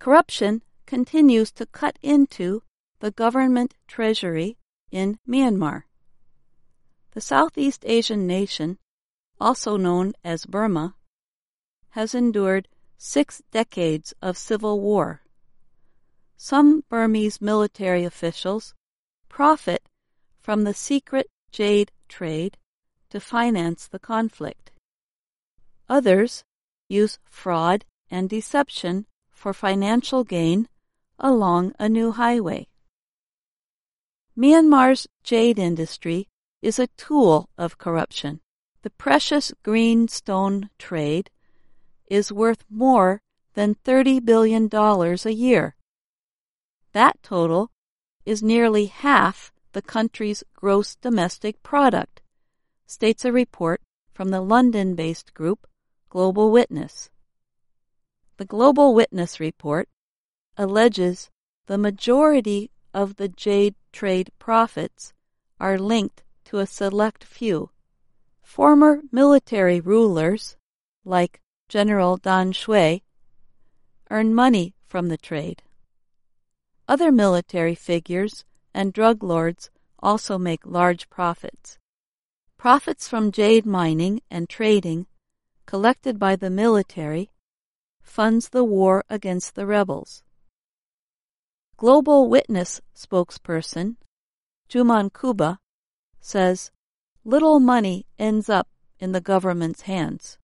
Corruption continues to cut into the government treasury in Myanmar. The Southeast Asian nation, also known as Burma, has endured 6 decades of civil war. Some Burmese military officials profit from the secret jade trade to finance the conflict. Others use fraud and deception for financial gain along a new highway. Myanmar's jade industry is a tool of corruption. The precious green stone trade is worth more than $30 billion a year. That total is nearly half the country's gross domestic product, states a report from the London-based group Global Witness. The Global Witness report alleges the majority of the jade trade profits are linked to a select few. Former military rulers, like General Dan Shui, earn money from the trade. Other military figures and drug lords also make large profits. Profits from jade mining and trading, collected by the military, funds the war against the rebels. Global Witness spokesperson Juman Kuba says little money ends up in the government's hands.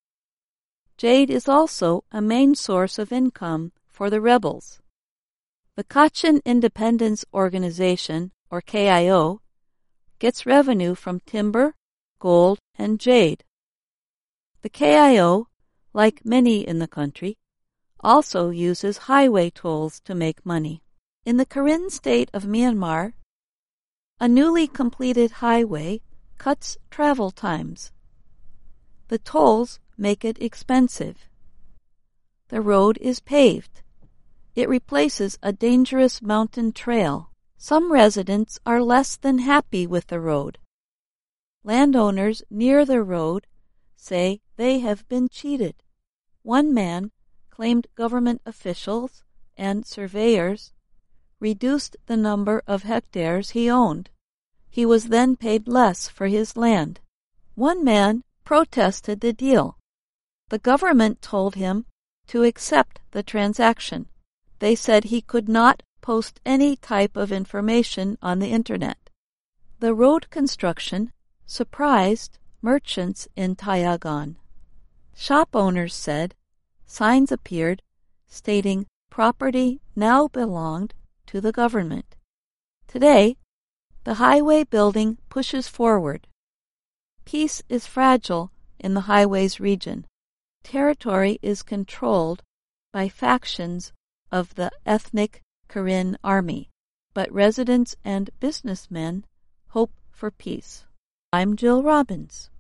Jade is also a main source of income for the rebels. The Kachin Independence Organization, or KIO, gets revenue from timber, gold, and jade. The KIO, like many in the country, also uses highway tolls to make money. In the Karen state of Myanmar, a newly completed highway cuts travel times. The tolls make it expensive. The road is paved. It replaces a dangerous mountain trail. Some residents are less than happy with the road. Landowners near the road say they have been cheated. One man claimed government officials and surveyors reduced the number of hectares he owned. He was then paid less for his land. One man protested the deal. The government told him to accept the transaction. They said he could not post any type of information on the internet. The road construction surprised merchants in Tayagon. Shop owners said signs appeared stating property now belonged to the government. Today, the highway building pushes forward. Peace is fragile in the highways region. Territory is controlled by factions of the ethnic Karen army, but residents and businessmen hope for peace. I'm Jill Robbins.